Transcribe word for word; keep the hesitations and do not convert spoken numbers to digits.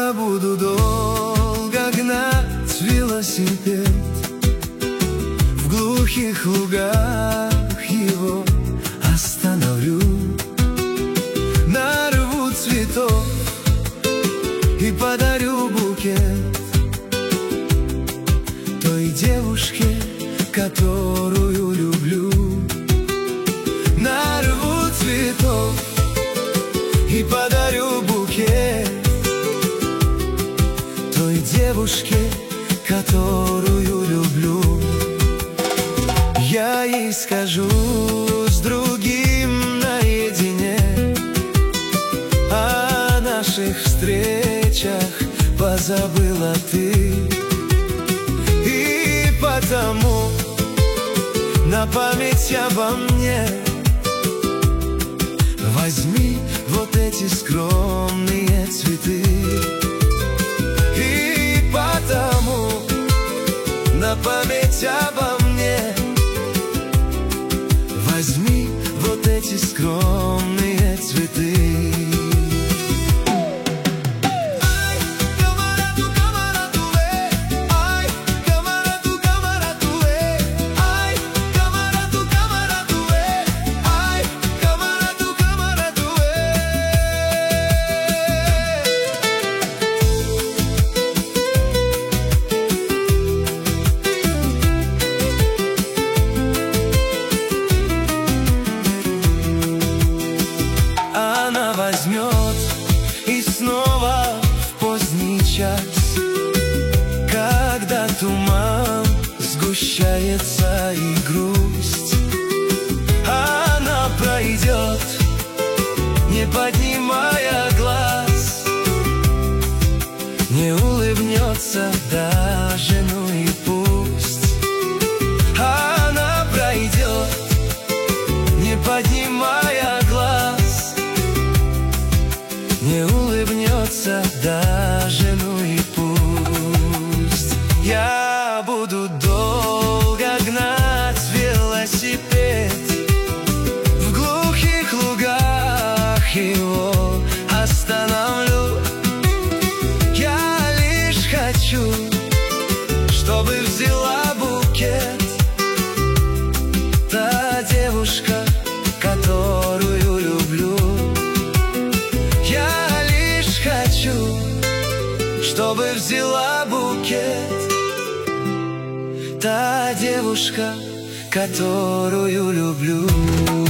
Я буду долго гнать велосипед, в глухих лугах его остановлю. Нарву цветов и подарю букет той девушке, которую люблю. Нарву цветов и подарю букет той девушке, которую люблю. Я ей скажу с другим наедине о наших встречах позабыла ты. И потому на память обо мне возьми вот эти скромные цветы. И потому на память обо мне возьми вот эти скромные цветы. Возьмет и снова в поздний час, когда туман сгущается и грусть, она пройдет, не поднимая глаз, не улыбнется даже, ну и пусть. Она пройдет, не поднимая глаз, не улыбнется даже, ну и пусть. Я буду долго гнать велосипед, в глухих лугах его остановлю. Я лишь хочу, чтобы взяла букет та девушка, которую люблю. Чтобы взяла букет та девушка, которую люблю.